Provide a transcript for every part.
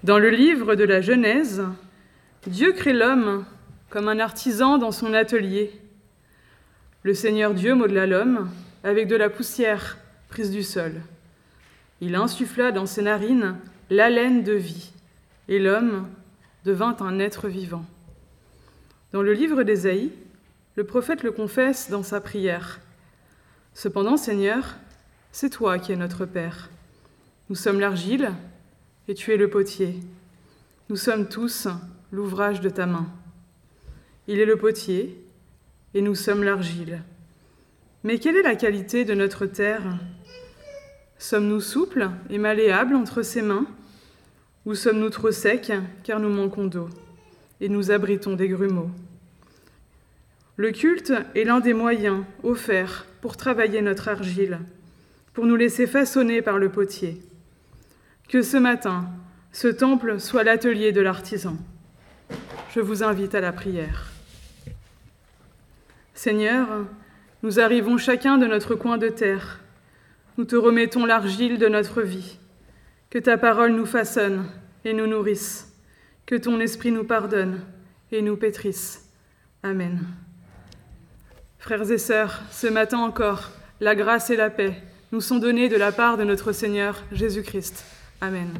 Dans le livre de la Genèse, Dieu crée l'homme comme un artisan dans son atelier. Le Seigneur Dieu modela l'homme avec de la poussière prise du sol. Il insuffla dans ses narines l'haleine de vie, et l'homme devint un être vivant. Dans le livre d'Ésaïe, le prophète le confesse dans sa prière. « Cependant, Seigneur, c'est toi qui es notre Père. Nous sommes l'argile, et tu es le potier. Nous sommes tous l'ouvrage de ta main. Il est le potier, et nous sommes l'argile. Mais quelle est la qualité de notre terre ? Sommes-nous souples et malléables entre ses mains, ou sommes-nous trop secs car nous manquons d'eau, et nous abritons des grumeaux ? Le culte est l'un des moyens offerts pour travailler notre argile, pour nous laisser façonner par le potier. Que ce matin, ce temple soit l'atelier de l'artisan. Je vous invite à la prière. Seigneur, nous arrivons chacun de notre coin de terre. Nous te remettons l'argile de notre vie. Que ta parole nous façonne et nous nourrisse. Que ton esprit nous pardonne et nous pétrisse. Amen. Frères et sœurs, ce matin encore, la grâce et la paix nous sont données de la part de notre Seigneur Jésus-Christ. Amen.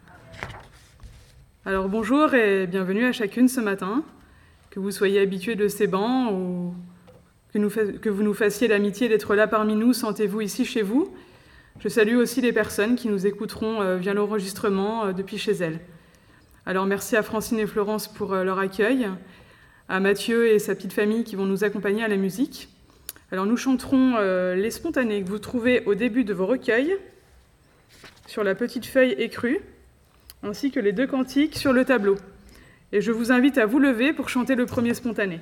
Alors bonjour et bienvenue à chacune ce matin. Que vous soyez habitués de ces bancs ou que vous nous fassiez l'amitié d'être là parmi nous, sentez-vous ici chez vous. Je salue aussi les personnes qui nous écouteront via l'enregistrement depuis chez elles. Alors merci à Francine et Florence pour leur accueil, à Mathieu et sa petite famille qui vont nous accompagner à la musique. Alors nous chanterons les spontanés que vous trouvez au début de vos recueils, sur la petite feuille écrue, ainsi que les 2 cantiques sur le tableau. Et je vous invite à vous lever pour chanter le premier spontané.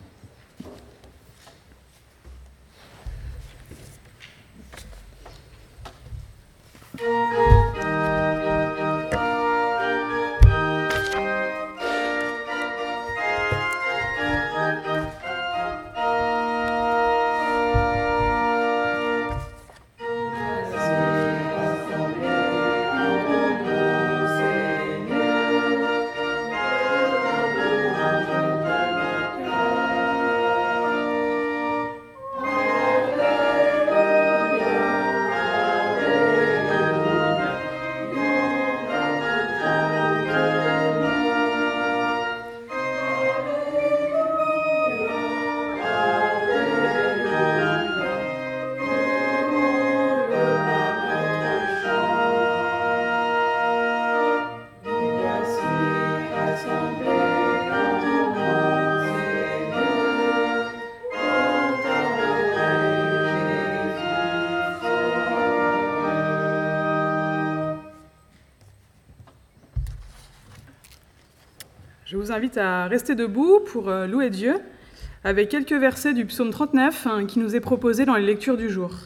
Je vous invite à rester debout pour louer Dieu avec quelques versets du psaume 39 qui nous est proposé dans les lectures du jour.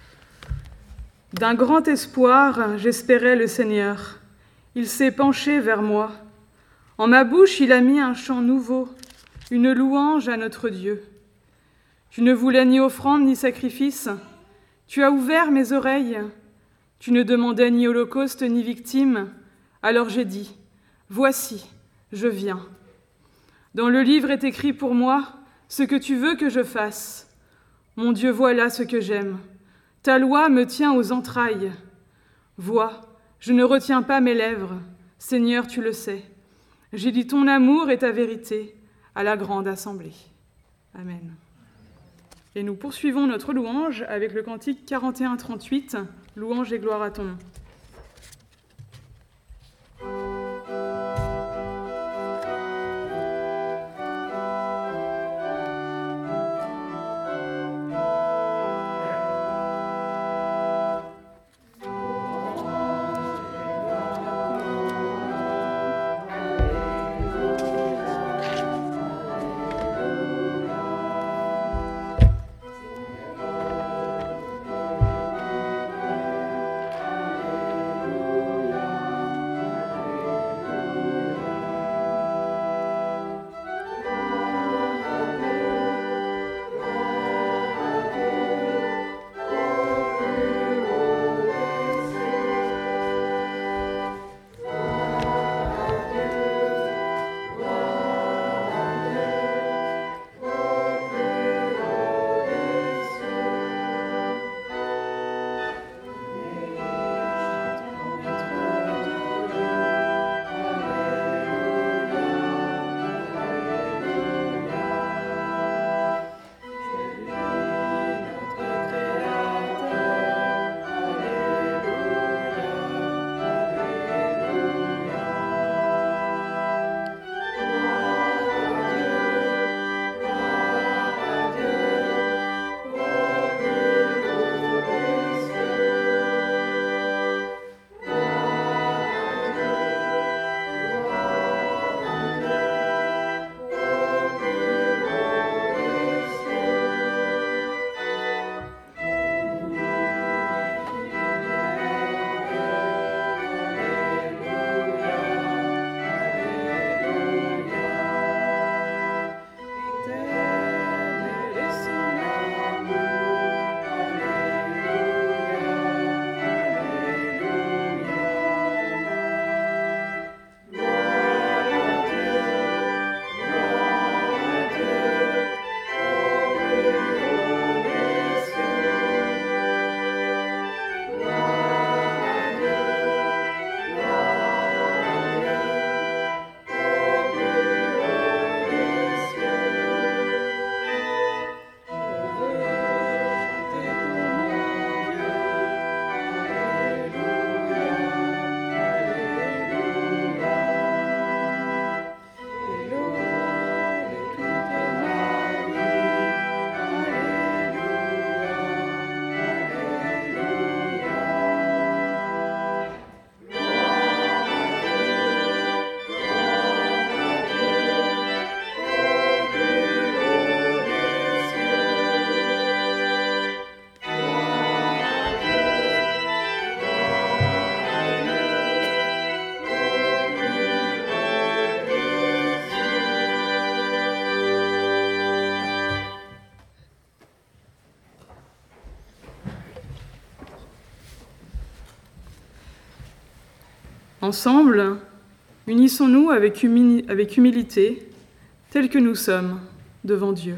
D'un grand espoir, j'espérais le Seigneur. Il s'est penché vers moi. En ma bouche, il a mis un chant nouveau, une louange à notre Dieu. Tu ne voulais ni offrande ni sacrifice. Tu as ouvert mes oreilles. Tu ne demandais ni holocauste ni victime. Alors j'ai dit, voici, je viens. Dans le livre est écrit pour moi ce que tu veux que je fasse. Mon Dieu, voilà ce que j'aime. Ta loi me tient aux entrailles. Vois, je ne retiens pas mes lèvres. Seigneur, tu le sais. J'ai dit ton amour et ta vérité à la grande assemblée. Amen. Et nous poursuivons notre louange avec le cantique 41-38, Louange et gloire à ton nom. Ensemble, unissons-nous avec humilité, tels que nous sommes devant Dieu.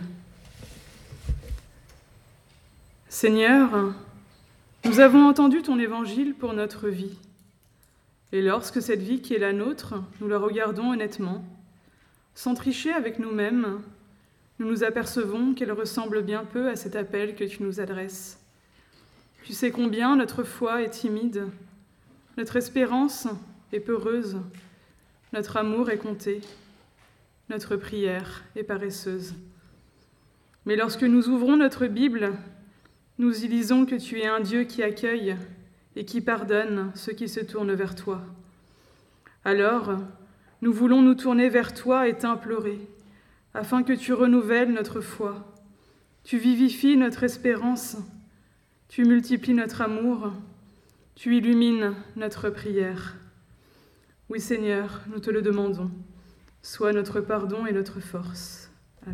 Seigneur, nous avons entendu ton évangile pour notre vie. Et lorsque cette vie qui est la nôtre, nous la regardons honnêtement, sans tricher avec nous-mêmes, nous nous apercevons qu'elle ressemble bien peu à cet appel que tu nous adresses. Tu sais combien notre foi est timide, notre espérance est peureuse, notre amour est compté, notre prière est paresseuse. Mais lorsque nous ouvrons notre Bible, nous y lisons que tu es un Dieu qui accueille et qui pardonne ceux qui se tournent vers toi. Alors, nous voulons nous tourner vers toi et t'implorer, afin que tu renouvelles notre foi, tu vivifies notre espérance, tu multiplies notre amour, tu illumines notre prière. Oui Seigneur, nous te le demandons, sois notre pardon et notre force. Amen.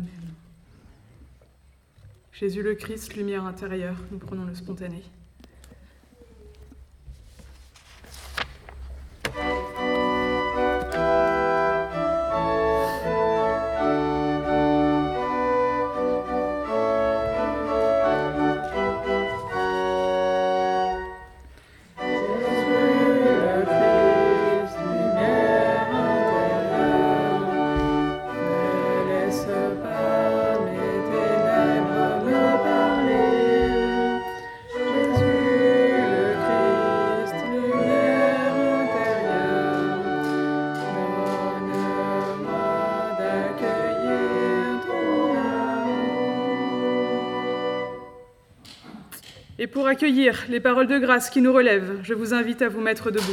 Jésus le Christ, lumière intérieure, nous prenons le spontané. Et pour accueillir les paroles de grâce qui nous relèvent, je vous invite à vous mettre debout.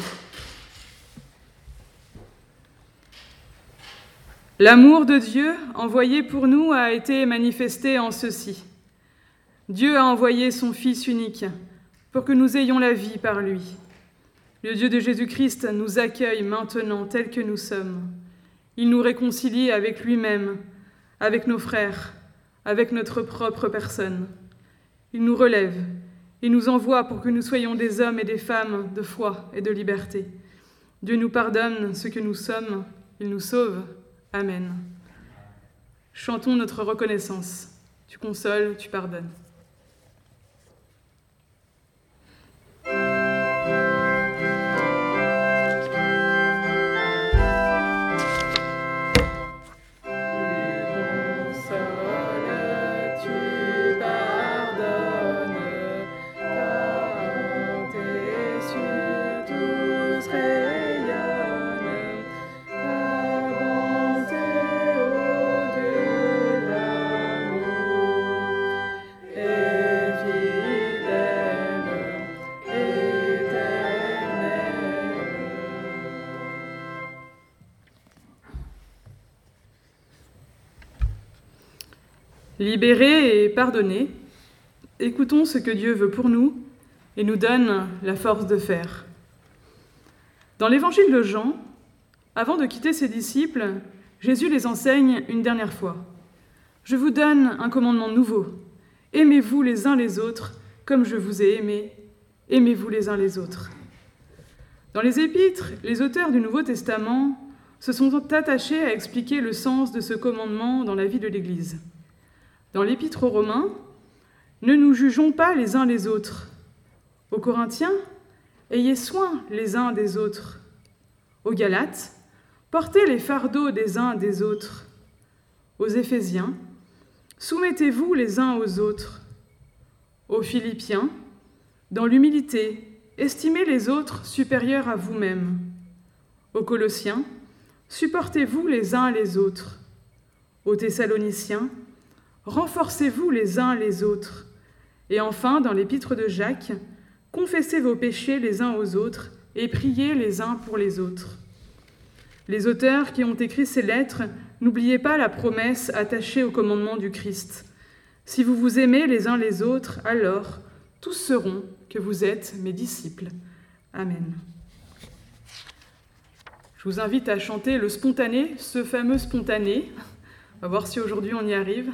L'amour de Dieu envoyé pour nous a été manifesté en ceci. Dieu a envoyé son Fils unique pour que nous ayons la vie par lui. Le Dieu de Jésus-Christ nous accueille maintenant tels que nous sommes. Il nous réconcilie avec lui-même, avec nos frères, avec notre propre personne. Il nous relève. Il nous envoie pour que nous soyons des hommes et des femmes de foi et de liberté. Dieu nous pardonne ce que nous sommes, il nous sauve. Amen. Chantons notre reconnaissance. Tu consoles, tu pardonnes. Libérés et pardonnés, écoutons ce que Dieu veut pour nous et nous donne la force de faire. Dans l'évangile de Jean, avant de quitter ses disciples, Jésus les enseigne une dernière fois. « Je vous donne un commandement nouveau. Aimez-vous les uns les autres comme je vous ai aimés. Aimez-vous les uns les autres. » Dans les Épîtres, les auteurs du Nouveau Testament se sont attachés à expliquer le sens de ce commandement dans la vie de l'Église. Dans l'Épître aux Romains, « Ne nous jugeons pas les uns les autres. » Aux Corinthiens, « Ayez soin les uns des autres. » Aux Galates, « Portez les fardeaux des uns des autres. » Aux Éphésiens, « Soumettez-vous les uns aux autres. » Aux Philippiens, « Dans l'humilité, estimez les autres supérieurs à vous-même. » Aux Colossiens, « Supportez-vous les uns les autres. » Aux Thessaloniciens, renforcez-vous les uns les autres. Et enfin, dans l'épître de Jacques, confessez vos péchés les uns aux autres et priez les uns pour les autres. Les auteurs qui ont écrit ces lettres, n'oubliez pas la promesse attachée au commandement du Christ. Si vous vous aimez les uns les autres, alors tous sauront que vous êtes mes disciples. Amen. Je vous invite à chanter le spontané, ce fameux spontané. On va voir si aujourd'hui on y arrive.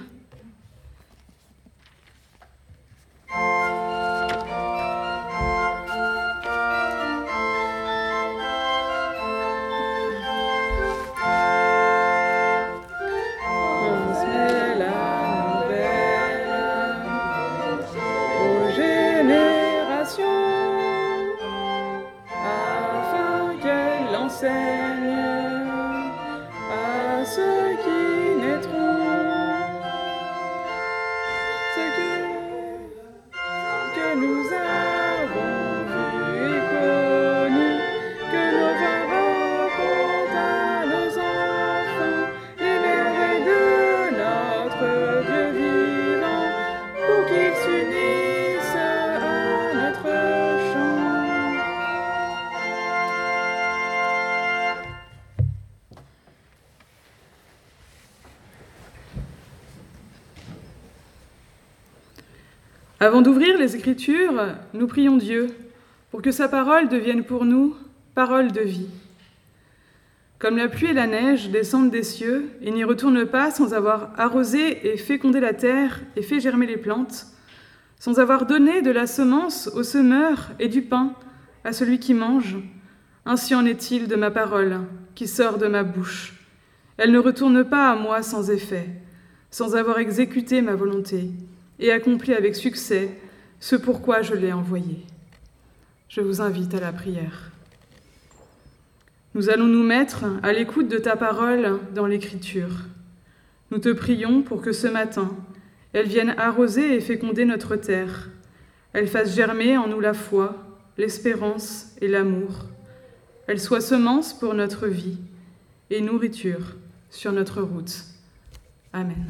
Avant d'ouvrir les Écritures, nous prions Dieu pour que sa parole devienne pour nous parole de vie. Comme la pluie et la neige descendent des cieux et n'y retournent pas sans avoir arrosé et fécondé la terre et fait germer les plantes, sans avoir donné de la semence au semeur et du pain à celui qui mange, ainsi en est-il de ma parole qui sort de ma bouche. Elle ne retourne pas à moi sans effet, sans avoir exécuté ma volonté et accompli avec succès ce pourquoi je l'ai envoyée. Je vous invite à la prière. Nous allons nous mettre à l'écoute de ta parole dans l'Écriture. Nous te prions pour que ce matin, elle vienne arroser et féconder notre terre. Elle fasse germer en nous la foi, l'espérance et l'amour. Elle soit semence pour notre vie et nourriture sur notre route. Amen.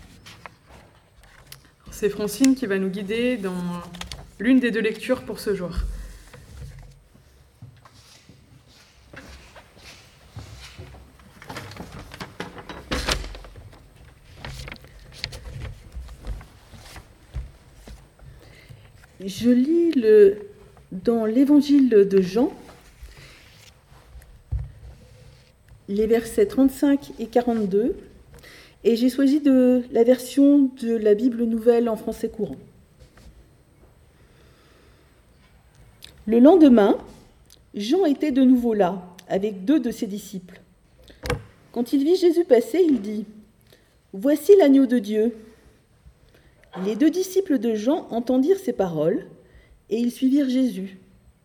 C'est Francine qui va nous guider dans l'une des deux lectures pour ce jour. Je lis dans l'Évangile de Jean, les versets 35 et 42, et j'ai choisi la version de la Bible nouvelle en français courant. Le lendemain, Jean était de nouveau là, avec 2 de ses disciples. Quand il vit Jésus passer, il dit « Voici l'agneau de Dieu ». Les 2 disciples de Jean entendirent ces paroles, et ils suivirent Jésus.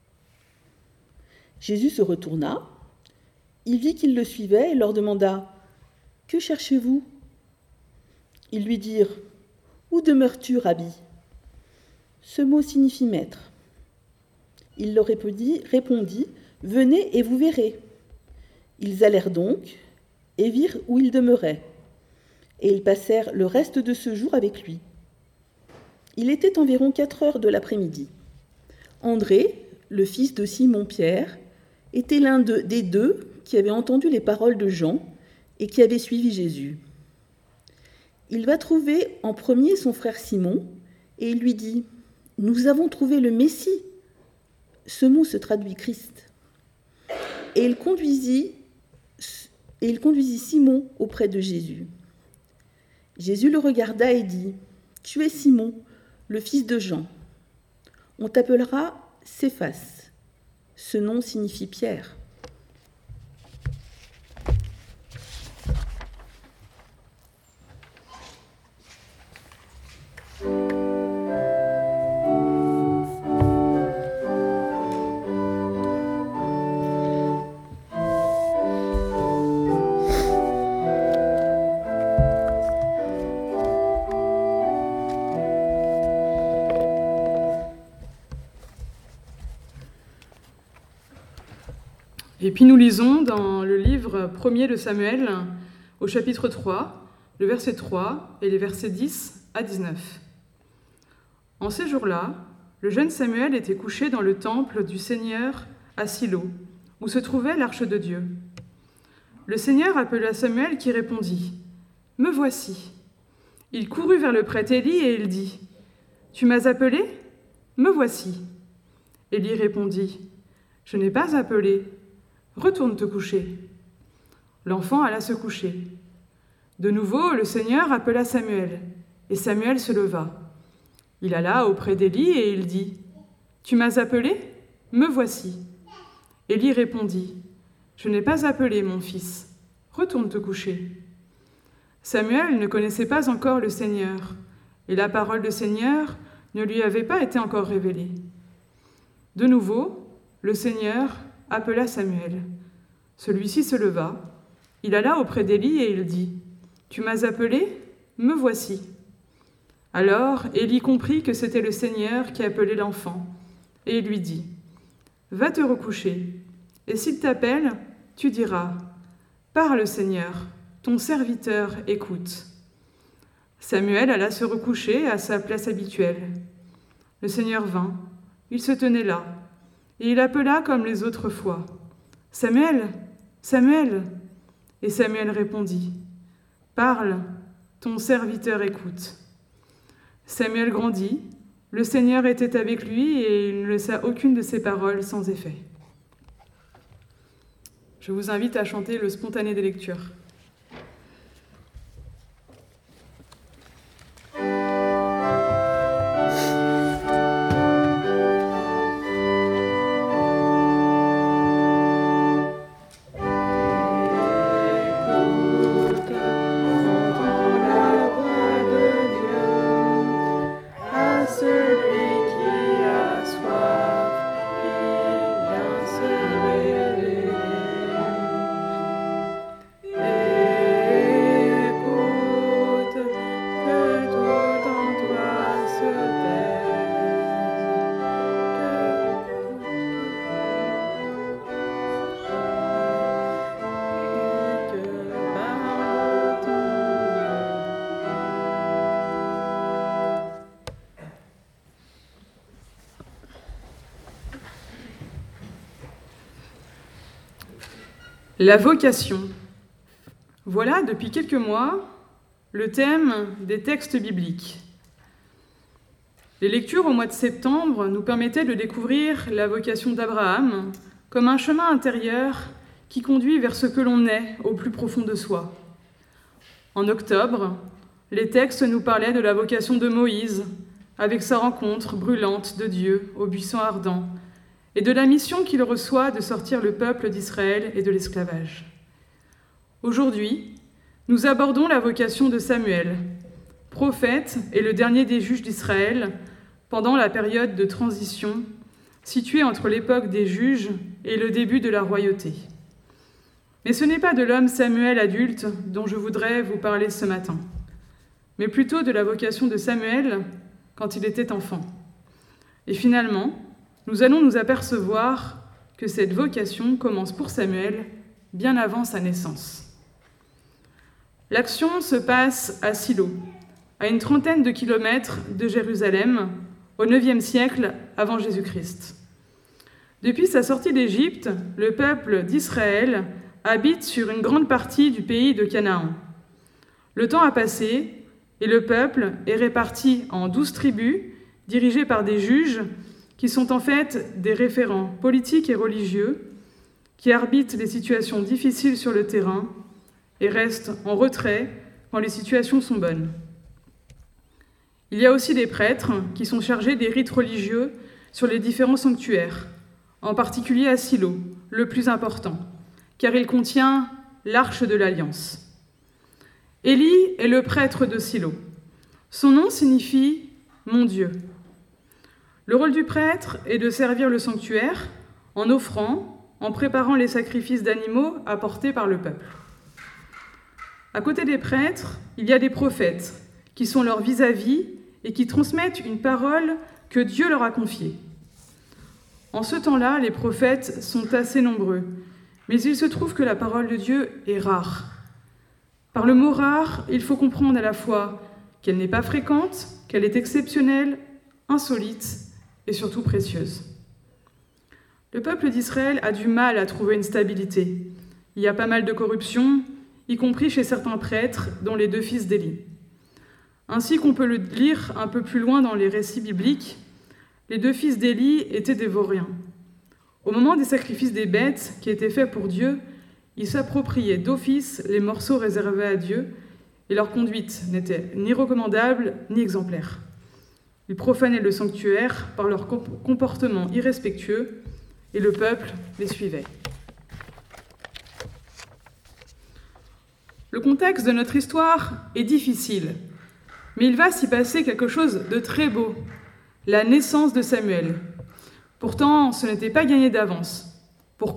Jésus se retourna, il vit qu'ils le suivaient et leur demanda « Que cherchez-vous » Ils lui dirent « Où demeures-tu, Rabbi » Ce mot signifie maître. Il leur répondit « Venez et vous verrez ». Ils allèrent donc et virent où il demeurait, et ils passèrent le reste de ce jour avec lui. Il était environ 4 heures de l'après-midi. André, le fils de Simon-Pierre, était l'un des 2 qui avaient entendu les paroles de Jean et qui avaient suivi Jésus. Il va trouver en premier son frère Simon et il lui dit « Nous avons trouvé le Messie ». Ce mot se traduit Christ. Et il conduisit Simon auprès de Jésus. Jésus le regarda et dit « Tu es Simon, le fils de Jean. On t'appellera Céphas. » Ce nom signifie Pierre. Et puis nous lisons dans le livre 1er de Samuel, au chapitre 3, le verset 3 et les versets 10 à 19. En ces jours-là, le jeune Samuel était couché dans le temple du Seigneur à Silo, où se trouvait l'arche de Dieu. Le Seigneur appela Samuel qui répondit « Me voici ». Il courut vers le prêtre Élie et il dit « Tu m'as appelé ? Me voici ». Élie répondit « Je n'ai pas appelé. Retourne te coucher. » L'enfant alla se coucher. De nouveau, le Seigneur appela Samuel, et Samuel se leva. Il alla auprès d'Élie et il dit « Tu m'as appelé ? Me voici. » Élie répondit « Je n'ai pas appelé, mon fils. Retourne te coucher. » Samuel ne connaissait pas encore le Seigneur, et la parole du Seigneur ne lui avait pas été encore révélée. De nouveau, le Seigneur appela Samuel. Celui-ci se leva, il alla auprès d'Élie et il dit « Tu m'as appelé ? Me voici. » Alors Élie comprit que c'était le Seigneur qui appelait l'enfant, et il lui dit « Va te recoucher, et s'il t'appelle, tu diras « Parle, Seigneur, ton serviteur écoute. » Samuel alla se recoucher à sa place habituelle. Le Seigneur vint, il se tenait là, et il appela comme les autres fois. « Samuel, Samuel !» Et Samuel répondit « Parle, ton serviteur écoute. » Samuel grandit, le Seigneur était avec lui et il ne laissa aucune de ses paroles sans effet. Je vous invite à chanter le spontané des lectures. La vocation. Voilà, depuis quelques mois, le thème des textes bibliques. Les lectures au mois de septembre nous permettaient de découvrir la vocation d'Abraham comme un chemin intérieur qui conduit vers ce que l'on est au plus profond de soi. En octobre, les textes nous parlaient de la vocation de Moïse, avec sa rencontre brûlante de Dieu au buisson ardent, et de la mission qu'il reçoit de sortir le peuple d'Israël et de l'esclavage. Aujourd'hui, nous abordons la vocation de Samuel, prophète et le dernier des juges d'Israël pendant la période de transition située entre l'époque des juges et le début de la royauté. Mais ce n'est pas de l'homme Samuel adulte dont je voudrais vous parler ce matin, mais plutôt de la vocation de Samuel quand il était enfant. Et finalement, nous allons nous apercevoir que cette vocation commence pour Samuel bien avant sa naissance. L'action se passe à Silo, à une trentaine de kilomètres de Jérusalem, au IXe siècle avant Jésus-Christ. Depuis sa sortie d'Égypte, le peuple d'Israël habite sur une grande partie du pays de Canaan. Le temps a passé et le peuple est réparti en 12 tribus, dirigées par des juges qui sont en fait des référents politiques et religieux, qui arbitrent les situations difficiles sur le terrain et restent en retrait quand les situations sont bonnes. Il y a aussi des prêtres qui sont chargés des rites religieux sur les différents sanctuaires, en particulier à Silo, le plus important, car il contient l'Arche de l'Alliance. Élie est le prêtre de Silo. Son nom signifie « mon Dieu ». Le rôle du prêtre est de servir le sanctuaire en offrant, en préparant les sacrifices d'animaux apportés par le peuple. À côté des prêtres, il y a des prophètes qui sont leurs vis-à-vis et qui transmettent une parole que Dieu leur a confiée. En ce temps-là, les prophètes sont assez nombreux, mais il se trouve que la parole de Dieu est rare. Par le mot rare, il faut comprendre à la fois qu'elle n'est pas fréquente, qu'elle est exceptionnelle, insolite et surtout précieuse. Le peuple d'Israël a du mal à trouver une stabilité. Il y a pas mal de corruption, y compris chez certains prêtres, dont les 2 fils d'Élie. Ainsi qu'on peut le lire un peu plus loin dans les récits bibliques, les 2 fils d'Élie étaient des vauriens. Au moment des sacrifices des bêtes qui étaient faits pour Dieu, ils s'appropriaient d'office les morceaux réservés à Dieu, et leur conduite n'était ni recommandable ni exemplaire. Ils profanaient le sanctuaire par leur comportement irrespectueux, et le peuple les suivait. Le contexte de notre histoire est difficile, mais il va s'y passer quelque chose de très beau, la naissance de Samuel. Pourtant, ce n'était pas gagné d'avance. Pourquoi ?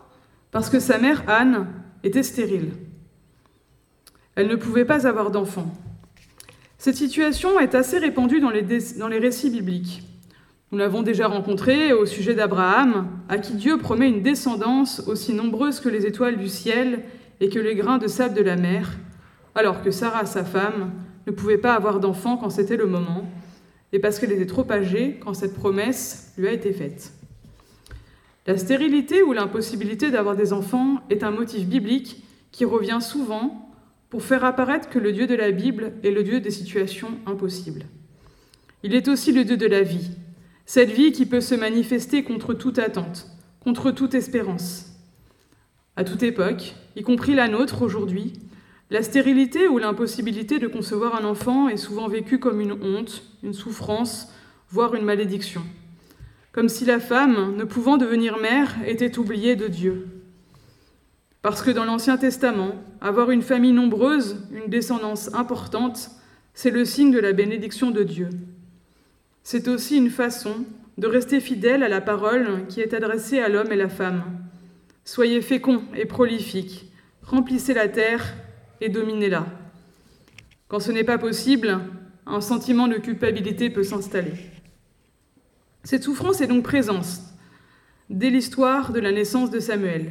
Parce que sa mère, Anne, était stérile. Elle ne pouvait pas avoir d'enfant. Cette situation est assez répandue dans les récits bibliques. Nous l'avons déjà rencontré au sujet d'Abraham, à qui Dieu promet une descendance aussi nombreuse que les étoiles du ciel et que les grains de sable de la mer, alors que Sarah, sa femme, ne pouvait pas avoir d'enfant quand c'était le moment, et parce qu'elle était trop âgée quand cette promesse lui a été faite. La stérilité ou l'impossibilité d'avoir des enfants est un motif biblique qui revient souvent pour faire apparaître que le Dieu de la Bible est le Dieu des situations impossibles. Il est aussi le Dieu de la vie, cette vie qui peut se manifester contre toute attente, contre toute espérance. À toute époque, y compris la nôtre aujourd'hui, la stérilité ou l'impossibilité de concevoir un enfant est souvent vécue comme une honte, une souffrance, voire une malédiction. Comme si la femme, ne pouvant devenir mère, était oubliée de Dieu. Parce que dans l'Ancien Testament, avoir une famille nombreuse, une descendance importante, c'est le signe de la bénédiction de Dieu. C'est aussi une façon de rester fidèle à la parole qui est adressée à l'homme et la femme. Soyez féconds et prolifiques, remplissez la terre et dominez-la. Quand ce n'est pas possible, un sentiment de culpabilité peut s'installer. Cette souffrance est donc présente dès l'histoire de la naissance de Samuel.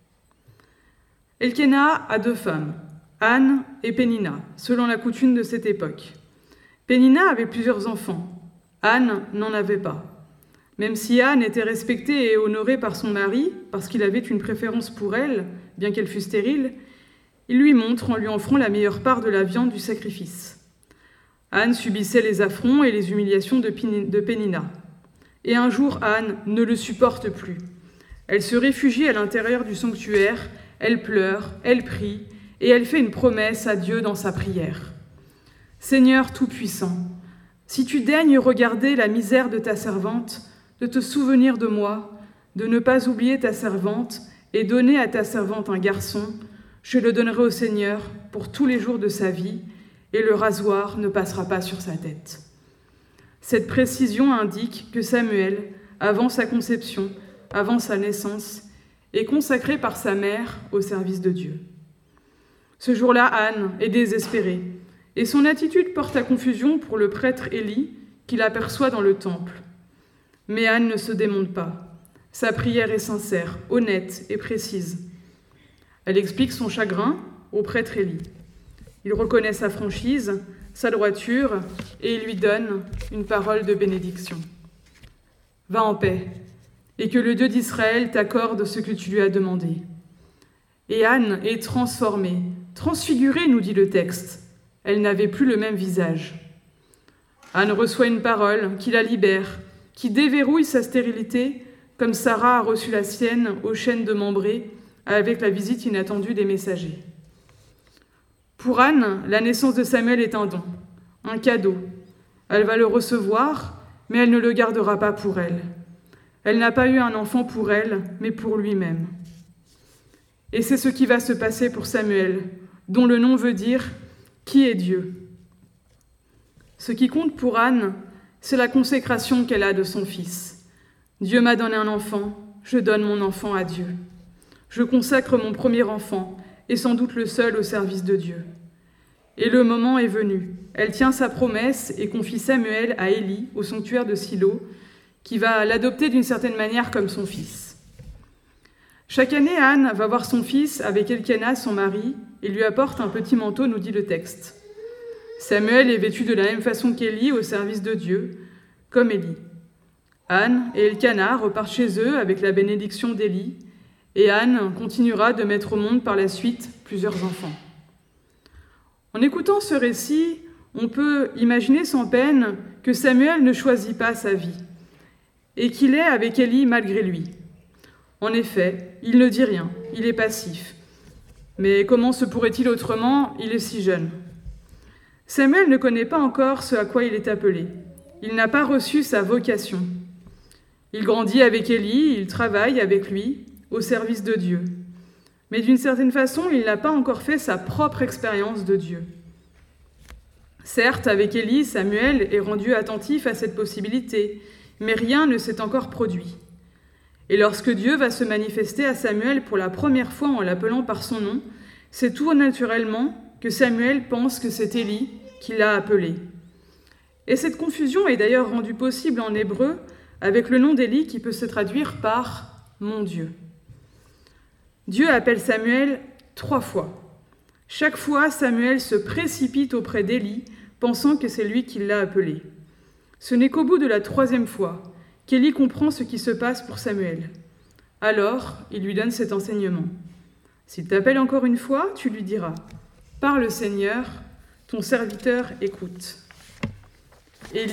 Elkéna a 2 femmes, Anne et Pénina, selon la coutume de cette époque. Pénina avait plusieurs enfants, Anne n'en avait pas. Même si Anne était respectée et honorée par son mari, parce qu'il avait une préférence pour elle, bien qu'elle fût stérile, il lui montre en lui offrant la meilleure part de la viande du sacrifice. Anne subissait les affronts et les humiliations de Pénina. Et un jour, Anne ne le supporte plus. Elle se réfugie à l'intérieur du sanctuaire, elle pleure, elle prie, et elle fait une promesse à Dieu dans sa prière. « Seigneur Tout-Puissant, si tu daignes regarder la misère de ta servante, de te souvenir de moi, de ne pas oublier ta servante et donner à ta servante un garçon, je le donnerai au Seigneur pour tous les jours de sa vie, et le rasoir ne passera pas sur sa tête. » Cette précision indique que Samuel, avant sa conception, avant sa naissance, est consacré par sa mère au service de Dieu. Ce jour-là, Anne est désespérée, et son attitude porte à confusion pour le prêtre Élie, qui l'aperçoit dans le temple. Mais Anne ne se démonte pas. Sa prière est sincère, honnête et précise. Elle explique son chagrin au prêtre Élie. Il reconnaît sa franchise, sa droiture, et il lui donne une parole de bénédiction. « Va en paix, et que le Dieu d'Israël t'accorde ce que tu lui as demandé. » Et Anne est transformée, transfigurée, nous dit le texte. Elle n'avait plus le même visage. Anne reçoit une parole qui la libère, qui déverrouille sa stérilité, comme Sarah a reçu la sienne aux chênes de Mambré, avec la visite inattendue des messagers. Pour Anne, la naissance de Samuel est un don, un cadeau. Elle va le recevoir, mais elle ne le gardera pas pour elle. Elle n'a pas eu un enfant pour elle, mais pour lui-même. Et c'est ce qui va se passer pour Samuel, dont le nom veut dire « Qui est Dieu ?» Ce qui compte pour Anne, c'est la consécration qu'elle a de son fils. Dieu m'a donné un enfant, je donne mon enfant à Dieu. Je consacre mon premier enfant, et sans doute le seul au service de Dieu. Et le moment est venu. Elle tient sa promesse et confie Samuel à Élie, au sanctuaire de Silo, qui va l'adopter d'une certaine manière comme son fils. Chaque année, Anne va voir son fils avec Elkéna, son mari, et lui apporte un petit manteau, nous dit le texte. Samuel est vêtu de la même façon qu'Élie au service de Dieu, comme Élie. Anne et Elkéna repartent chez eux avec la bénédiction d'Élie, et Anne continuera de mettre au monde par la suite plusieurs enfants. En écoutant ce récit, on peut imaginer sans peine que Samuel ne choisit pas sa vie, et qu'il est avec Élie malgré lui. En effet, il ne dit rien, il est passif. Mais comment se pourrait-il autrement? Il est si jeune. Samuel ne connaît pas encore ce à quoi il est appelé. Il n'a pas reçu sa vocation. Il grandit avec Élie, il travaille avec lui, au service de Dieu. Mais d'une certaine façon, il n'a pas encore fait sa propre expérience de Dieu. Certes, avec Élie, Samuel est rendu attentif à cette possibilité, mais rien ne s'est encore produit. Et lorsque Dieu va se manifester à Samuel pour la première fois en l'appelant par son nom, c'est tout naturellement que Samuel pense que c'est Élie qui l'a appelé. Et cette confusion est d'ailleurs rendue possible en hébreu avec le nom d'Élie qui peut se traduire par « mon Dieu ». Dieu appelle Samuel 3 fois. Chaque fois, Samuel se précipite auprès d'Élie, pensant que c'est lui qui l'a appelé. Ce n'est qu'au bout de la 3e fois qu'Élie comprend ce qui se passe pour Samuel. Alors, il lui donne cet enseignement. « S'il t'appelle encore une fois, tu lui diras « Parle Seigneur, ton serviteur écoute. » Élie,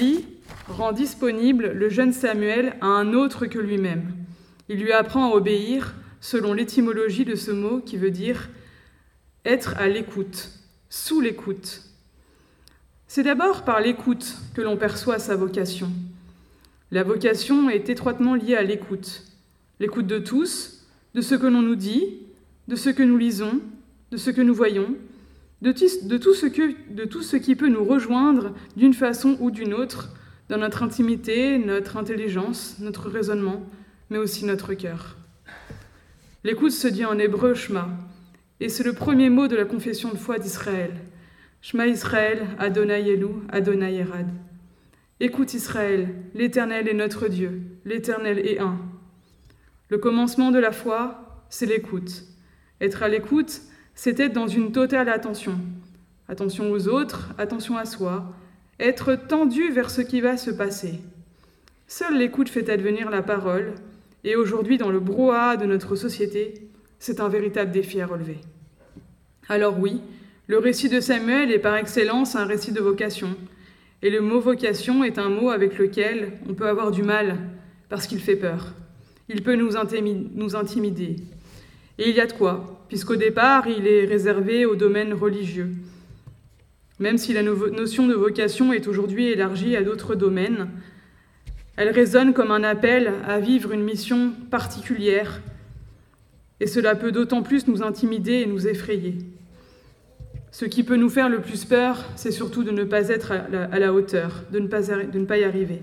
rend disponible le jeune Samuel à un autre que lui-même. Il lui apprend à obéir selon l'étymologie de ce mot qui veut dire être à l'écoute, sous l'écoute. C'est d'abord par l'écoute que l'on perçoit sa vocation. La vocation est étroitement liée à l'écoute. L'écoute de tous, de ce que l'on nous dit, de ce que nous lisons, de ce que nous voyons, de tout ce qui peut nous rejoindre d'une façon ou d'une autre dans notre intimité, notre intelligence, notre raisonnement, mais aussi notre cœur. L'écoute se dit en hébreu « shema », et c'est le premier mot de la confession de foi d'Israël. « Shema Israël, Adonai Elu, Adonai Erad ». Écoute Israël, l'Éternel est notre Dieu, l'Éternel est un. Le commencement de la foi, c'est l'écoute. Être à l'écoute, c'est être dans une totale attention. Attention aux autres, attention à soi, être tendu vers ce qui va se passer. Seule l'écoute fait advenir la parole, et aujourd'hui, dans le brouhaha de notre société, c'est un véritable défi à relever. Alors oui, le récit de Samuel est par excellence un récit de vocation, et le mot vocation est un mot avec lequel on peut avoir du mal, parce qu'il fait peur. Il peut nous intimider. Et il y a de quoi, puisqu'au départ, il est réservé au domaine religieux. Même si la notion de vocation est aujourd'hui élargie à d'autres domaines, elle résonne comme un appel à vivre une mission particulière, et cela peut d'autant plus nous intimider et nous effrayer. Ce qui peut nous faire le plus peur, c'est surtout de ne pas être à la hauteur, de ne pas y arriver.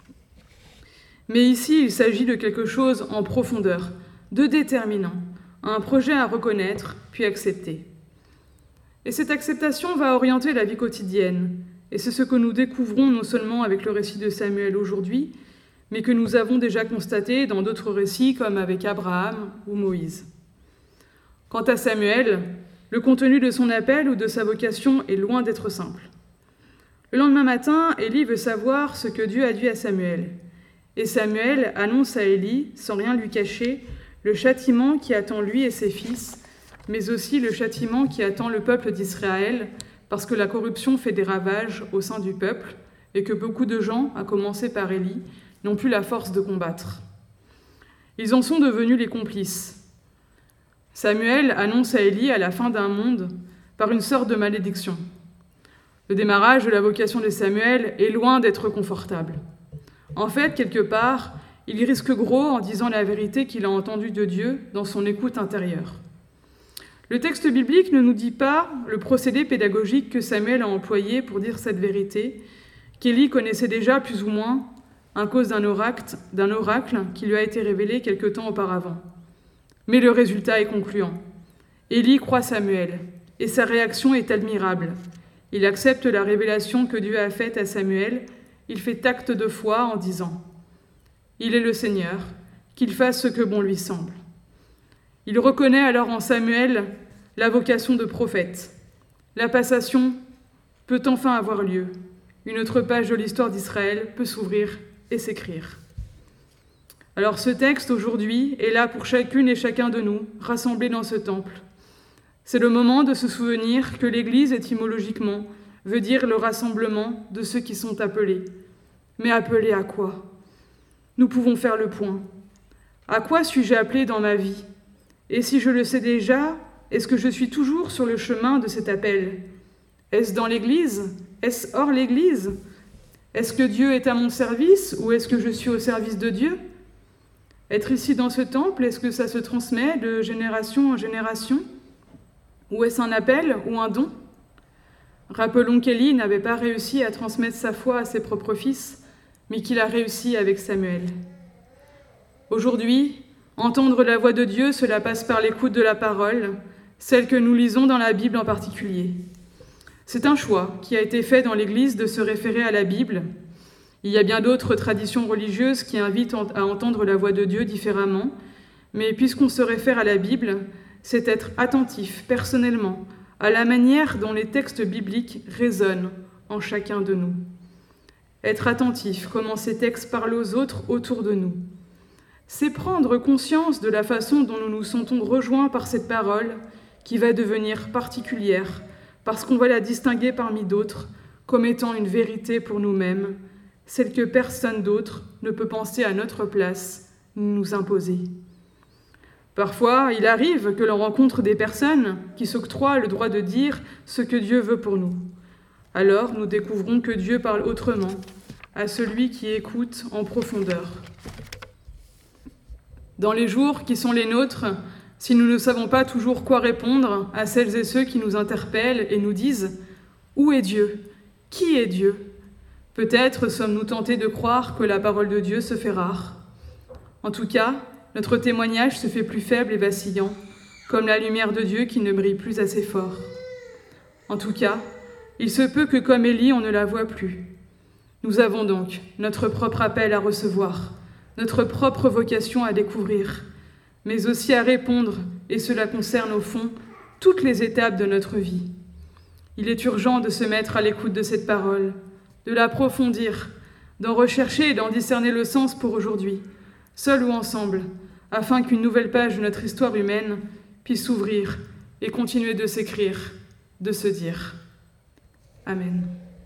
Mais ici, il s'agit de quelque chose en profondeur, de déterminant, un projet à reconnaître, puis accepter. Et cette acceptation va orienter la vie quotidienne, et c'est ce que nous découvrons non seulement avec le récit de Samuel aujourd'hui, mais que nous avons déjà constaté dans d'autres récits comme avec Abraham ou Moïse. Quant à Samuel, le contenu de son appel ou de sa vocation est loin d'être simple. Le lendemain matin, Élie veut savoir ce que Dieu a dit à Samuel. Et Samuel annonce à Élie, sans rien lui cacher, le châtiment qui attend lui et ses fils, mais aussi le châtiment qui attend le peuple d'Israël, parce que la corruption fait des ravages au sein du peuple et que beaucoup de gens, à commencer par Élie, n'ont plus la force de combattre. Ils en sont devenus les complices. Samuel annonce à Élie à la fin d'un monde par une sorte de malédiction. Le démarrage de la vocation de Samuel est loin d'être confortable. En fait, quelque part, il risque gros en disant la vérité qu'il a entendue de Dieu dans son écoute intérieure. Le texte biblique ne nous dit pas le procédé pédagogique que Samuel a employé pour dire cette vérité, qu'Élie connaissait déjà plus ou moins à cause d'un oracle qui lui a été révélé quelque temps auparavant. Mais le résultat est concluant. Élie croit Samuel, et sa réaction est admirable. Il accepte la révélation que Dieu a faite à Samuel. Il fait acte de foi en disant « Il est le Seigneur, qu'il fasse ce que bon lui semble ». Il reconnaît alors en Samuel la vocation de prophète. La passation peut enfin avoir lieu. Une autre page de l'histoire d'Israël peut s'ouvrir et s'écrire. Alors ce texte aujourd'hui est là pour chacune et chacun de nous, rassemblés dans ce temple. C'est le moment de se souvenir que l'Église, étymologiquement, veut dire le rassemblement de ceux qui sont appelés. Mais appelés à quoi ? Nous pouvons faire le point. À quoi suis-je appelé dans ma vie ? Et si je le sais déjà, est-ce que je suis toujours sur le chemin de cet appel ? Est-ce dans l'Église ? Est-ce hors l'Église ? Est-ce que Dieu est à mon service ou est-ce que je suis au service de Dieu ? Être ici dans ce temple, est-ce que ça se transmet de génération en génération ? Ou est-ce un appel ou un don ? Rappelons qu'Élie n'avait pas réussi à transmettre sa foi à ses propres fils, mais qu'il a réussi avec Samuel. Aujourd'hui, entendre la voix de Dieu, cela passe par l'écoute de la parole, celle que nous lisons dans la Bible en particulier. C'est un choix qui a été fait dans l'Église de se référer à la Bible. Il y a bien d'autres traditions religieuses qui invitent à entendre la voix de Dieu différemment, mais puisqu'on se réfère à la Bible, c'est être attentif, personnellement, à la manière dont les textes bibliques résonnent en chacun de nous. Être attentif, comment ces textes parlent aux autres autour de nous. C'est prendre conscience de la façon dont nous nous sentons rejoints par cette parole qui va devenir particulière, parce qu'on va la distinguer parmi d'autres comme étant une vérité pour nous-mêmes, celle que personne d'autre ne peut penser à notre place, nous imposer. Parfois, il arrive que l'on rencontre des personnes qui s'octroient le droit de dire ce que Dieu veut pour nous. Alors, nous découvrons que Dieu parle autrement à celui qui écoute en profondeur. Dans les jours qui sont les nôtres, si nous ne savons pas toujours quoi répondre à celles et ceux qui nous interpellent et nous disent « Où est Dieu ? Qui est Dieu ?» Peut-être sommes-nous tentés de croire que la parole de Dieu se fait rare. En tout cas, notre témoignage se fait plus faible et vacillant, comme la lumière de Dieu qui ne brille plus assez fort. En tout cas, il se peut que comme Élie, on ne la voit plus. Nous avons donc notre propre appel à recevoir, notre propre vocation à découvrir, mais aussi à répondre, et cela concerne au fond toutes les étapes de notre vie. Il est urgent de se mettre à l'écoute de cette parole, de l'approfondir, d'en rechercher et d'en discerner le sens pour aujourd'hui, seul ou ensemble, afin qu'une nouvelle page de notre histoire humaine puisse s'ouvrir et continuer de s'écrire, de se dire. Amen.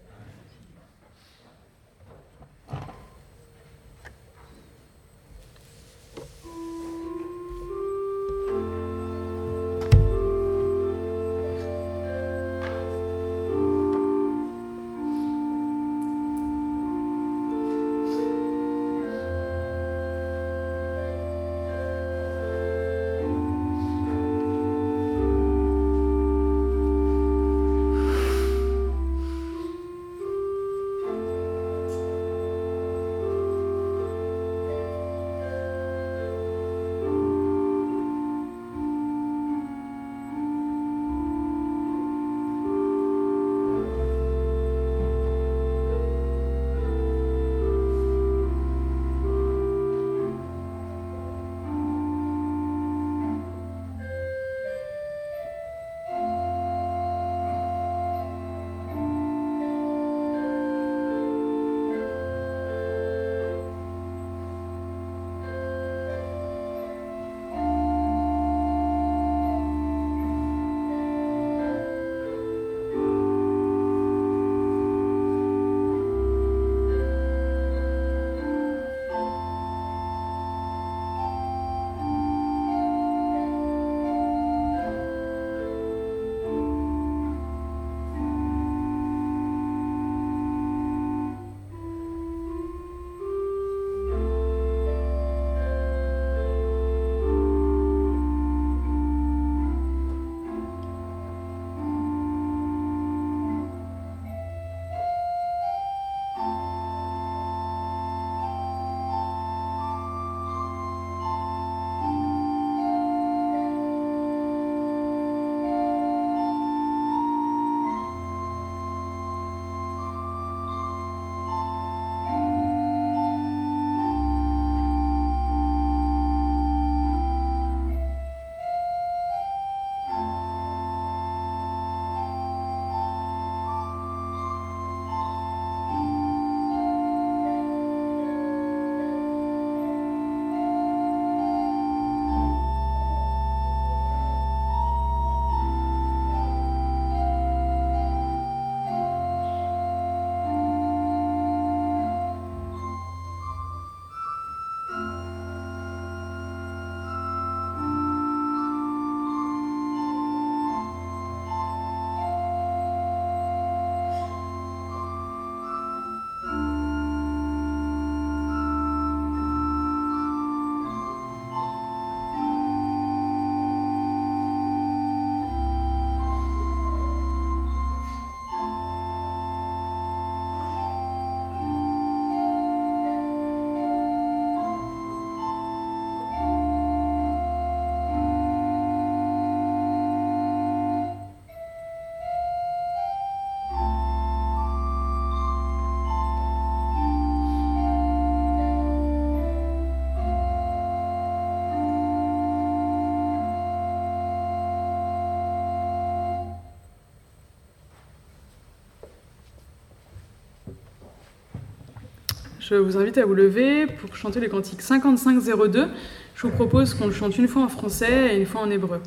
Je vous invite à vous lever pour chanter le cantique 5502. Je vous propose qu'on le chante une fois en français et une fois en hébreu.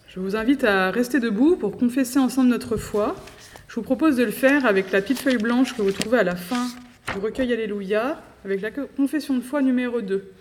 Je vous invite à rester debout pour confesser ensemble notre foi. Je vous propose de le faire avec la petite feuille blanche que vous trouvez à la fin du recueil Alléluia, avec la confession de foi numéro 2.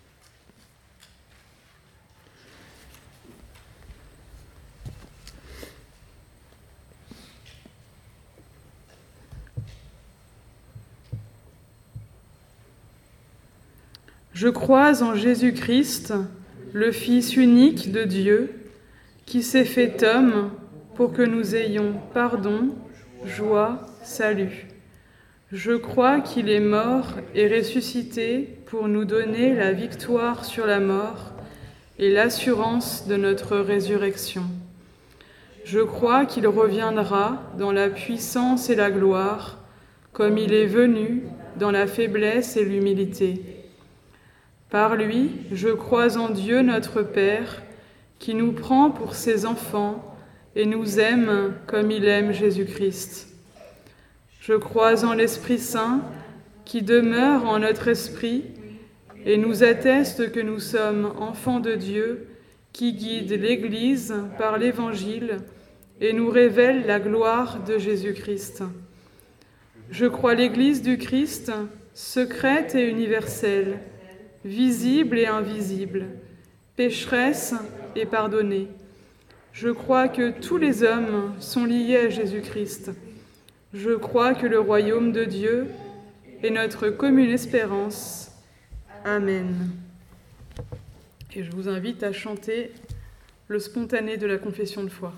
Je crois en Jésus-Christ, le Fils unique de Dieu, qui s'est fait homme pour que nous ayons pardon, joie, salut. Je crois qu'il est mort et ressuscité pour nous donner la victoire sur la mort et l'assurance de notre résurrection. Je crois qu'il reviendra dans la puissance et la gloire, comme il est venu dans la faiblesse et l'humilité. Par lui, je crois en Dieu notre Père, qui nous prend pour ses enfants et nous aime comme il aime Jésus-Christ. Je crois en l'Esprit Saint, qui demeure en notre esprit et nous atteste que nous sommes enfants de Dieu, qui guide l'Église par l'Évangile et nous révèle la gloire de Jésus-Christ. Je crois l'Église du Christ, secrète et universelle, visible et invisible, pécheresse et pardonnée. Je crois que tous les hommes sont liés à Jésus-Christ. Je crois que le royaume de Dieu est notre commune espérance. Amen. Et je vous invite à chanter le spontané de la confession de foi.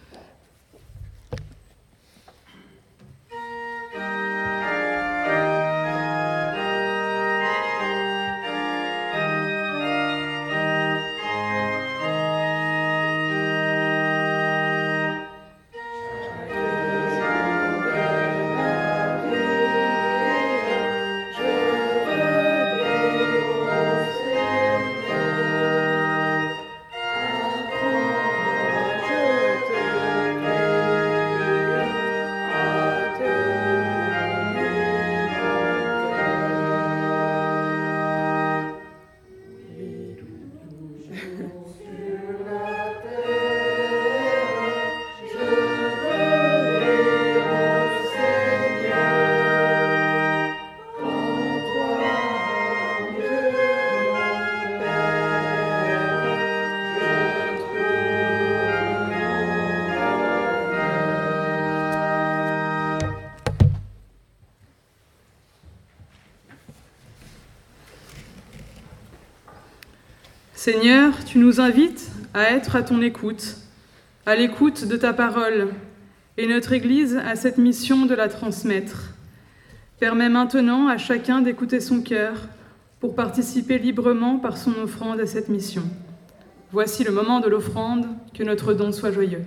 Seigneur, tu nous invites à être à ton écoute, à l'écoute de ta parole, et notre Église a cette mission de la transmettre. Permets maintenant à chacun d'écouter son cœur pour participer librement par son offrande à cette mission. Voici le moment de l'offrande, que notre don soit joyeux.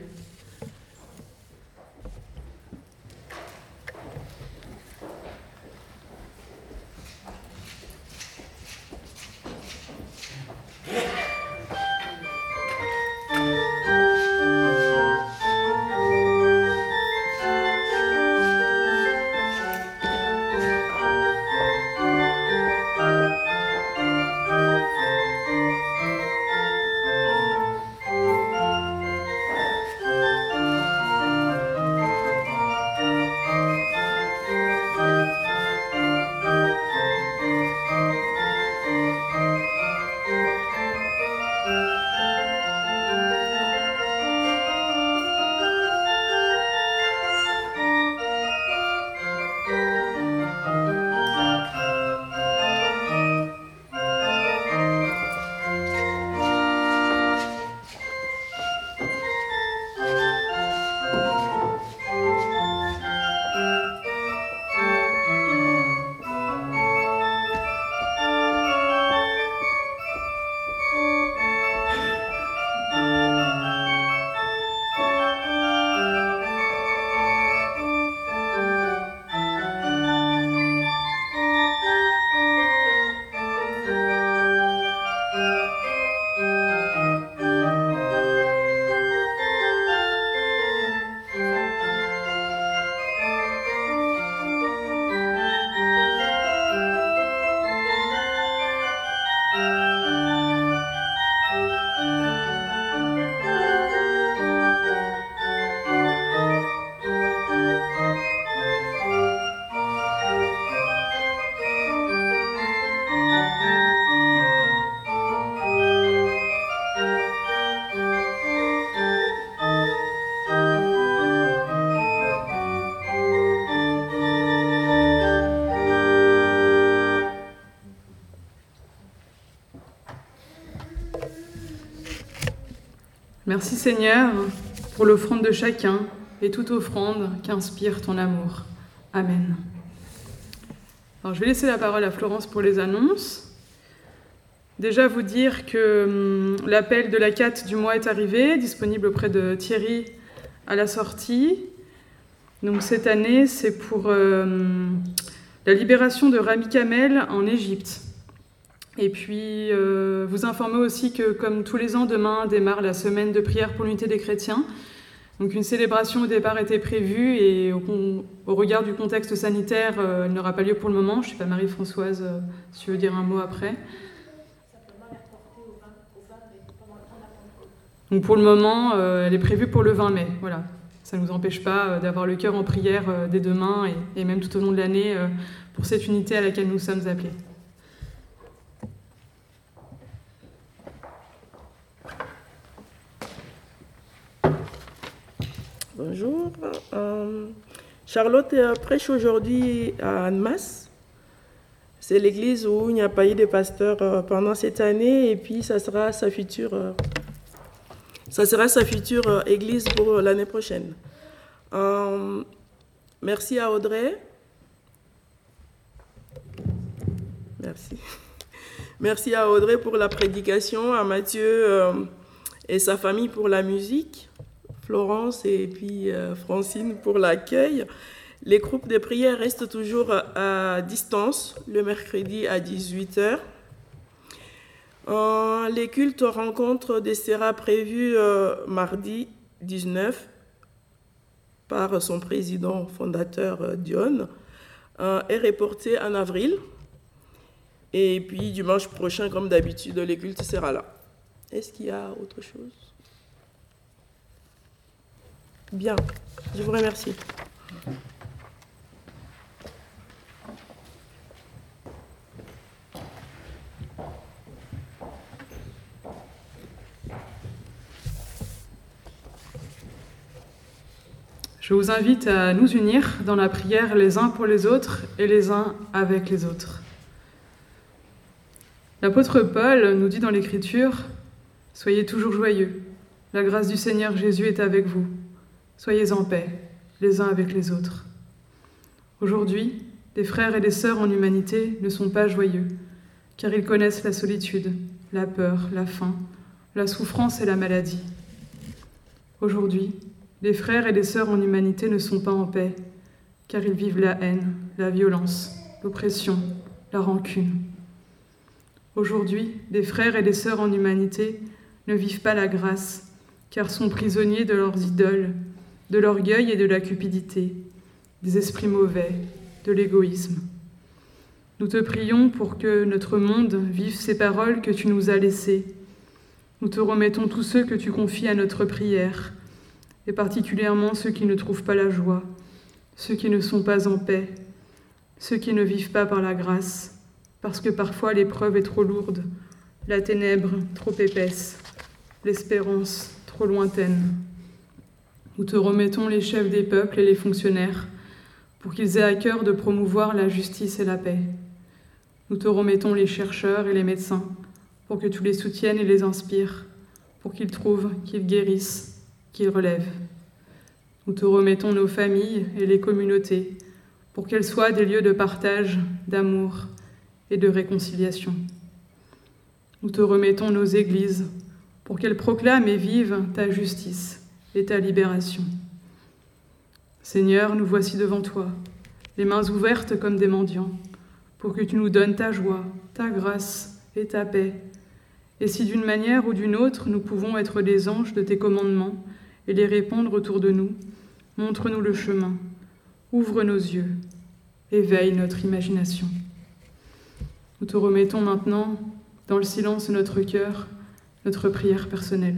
Merci Seigneur pour l'offrande de chacun et toute offrande qu'inspire ton amour. Amen. Alors, je vais laisser la parole à Florence pour les annonces. Déjà vous dire que l'appel de la CAT du mois est arrivé, disponible auprès de Thierry à la sortie. Donc cette année, c'est pour la libération de Rami Kamel en Égypte. Et puis, vous informer aussi que, comme tous les ans, demain démarre la semaine de prière pour l'unité des chrétiens. Donc une célébration au départ était prévue et au regard du contexte sanitaire, elle n'aura pas lieu pour le moment. Je ne sais pas, Marie-Françoise, si tu veux dire un mot après. Donc pour le moment, elle est prévue pour le 20 mai. Voilà. Ça ne nous empêche pas d'avoir le cœur en prière dès demain et même tout au long de l'année pour cette unité à laquelle nous sommes appelés. Bonjour. Charlotte prêche aujourd'hui à Annemasse. C'est l'église où il n'y a pas eu de pasteur pendant cette année et puis ça sera sa future église pour l'année prochaine. Merci à Audrey. Merci. Merci à Audrey pour la prédication, à Mathieu et sa famille pour la musique, Florence et puis Francine pour l'accueil. Les groupes de prière restent toujours à distance, le mercredi à 18h. Les cultes rencontres sera prévus mardi 19 par son président fondateur Dion est reporté en avril. Et puis dimanche prochain, comme d'habitude, les cultes sera là. Est-ce qu'il y a autre chose? Bien, je vous remercie. Je vous invite à nous unir dans la prière les uns pour les autres et les uns avec les autres. L'apôtre Paul nous dit dans l'Écriture « Soyez toujours joyeux, la grâce du Seigneur Jésus est avec vous. Soyez en paix, les uns avec les autres. » Aujourd'hui, des frères et des sœurs en humanité ne sont pas joyeux, car ils connaissent la solitude, la peur, la faim, la souffrance et la maladie. Aujourd'hui, les frères et les sœurs en humanité ne sont pas en paix, car ils vivent la haine, la violence, l'oppression, la rancune. Aujourd'hui, des frères et des sœurs en humanité ne vivent pas la grâce, car sont prisonniers de leurs idoles, de l'orgueil et de la cupidité, des esprits mauvais, de l'égoïsme. Nous te prions pour que notre monde vive ces paroles que tu nous as laissées. Nous te remettons tous ceux que tu confies à notre prière, et particulièrement ceux qui ne trouvent pas la joie, ceux qui ne sont pas en paix, ceux qui ne vivent pas par la grâce, parce que parfois l'épreuve est trop lourde, la ténèbre trop épaisse, l'espérance trop lointaine. Nous te remettons les chefs des peuples et les fonctionnaires, pour qu'ils aient à cœur de promouvoir la justice et la paix. Nous te remettons les chercheurs et les médecins, pour que tu les soutiennes et les inspires, pour qu'ils trouvent, qu'ils guérissent, qu'ils relèvent. Nous te remettons nos familles et les communautés, pour qu'elles soient des lieux de partage, d'amour et de réconciliation. Nous te remettons nos églises, pour qu'elles proclament et vivent ta justice et ta libération. Seigneur, nous voici devant toi, les mains ouvertes comme des mendiants, pour que tu nous donnes ta joie, ta grâce et ta paix. Et si d'une manière ou d'une autre, nous pouvons être des anges de tes commandements et les répandre autour de nous, montre-nous le chemin, ouvre nos yeux, éveille notre imagination. Nous te remettons maintenant, dans le silence de notre cœur, notre prière personnelle.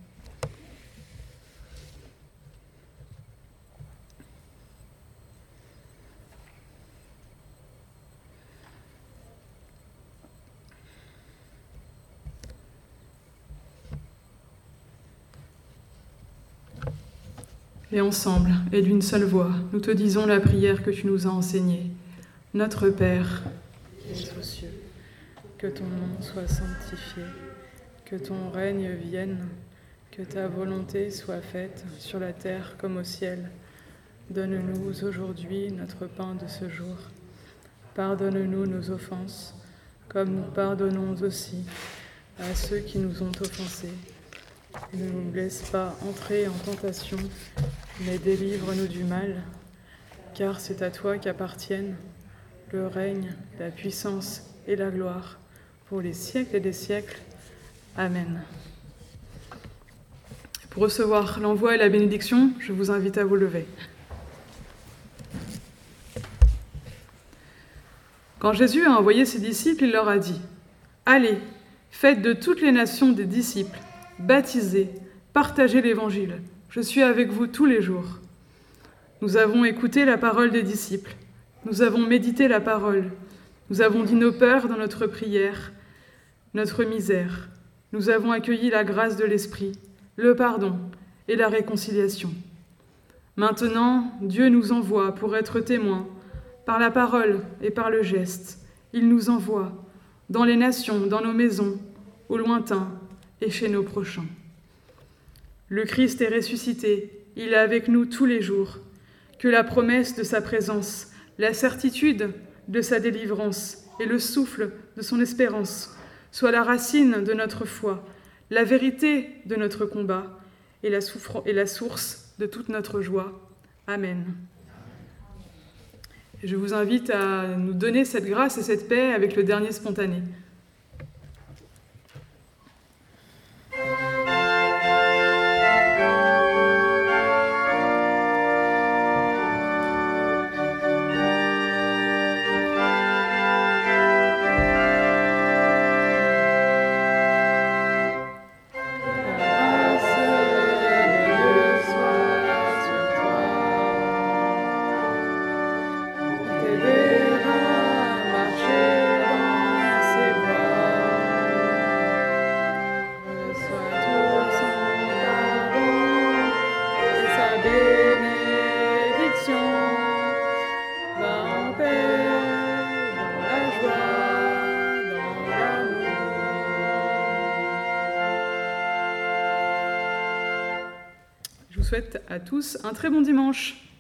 Et ensemble, et d'une seule voix, nous te disons la prière que tu nous as enseignée. Notre Père, qui es aux cieux, que ton nom soit sanctifié, que ton règne vienne, Que ta volonté soit faite sur la terre comme au ciel. Donne-nous aujourd'hui notre pain de ce jour. Pardonne-nous nos offenses, comme nous pardonnons aussi à ceux qui nous ont offensés. Et ne nous laisse pas entrer en tentation, mais délivre-nous du mal, car c'est à toi qu'appartiennent le règne, la puissance et la gloire, pour les siècles et des siècles. Amen. Pour recevoir l'envoi et la bénédiction, je vous invite à vous lever. Quand Jésus a envoyé ses disciples, il leur a dit : « Allez, faites de toutes les nations des disciples, baptisez, partagez l'Évangile. Je suis avec vous tous les jours. » Nous avons écouté la parole des disciples. Nous avons médité la parole. Nous avons dit nos peurs dans notre prière, notre misère. Nous avons accueilli la grâce de l'Esprit, le pardon et la réconciliation. Maintenant, Dieu nous envoie pour être témoins, par la parole et par le geste. Il nous envoie dans les nations, dans nos maisons, au lointain et chez nos prochains. Le Christ est ressuscité, il est avec nous tous les jours. Que la promesse de sa présence, la certitude de sa délivrance et le souffle de son espérance soient la racine de notre foi, la vérité de notre combat et la source de toute notre joie. Amen. Je vous invite à nous donner cette grâce et cette paix avec le dernier spontané. Je vous souhaite à tous un très bon dimanche.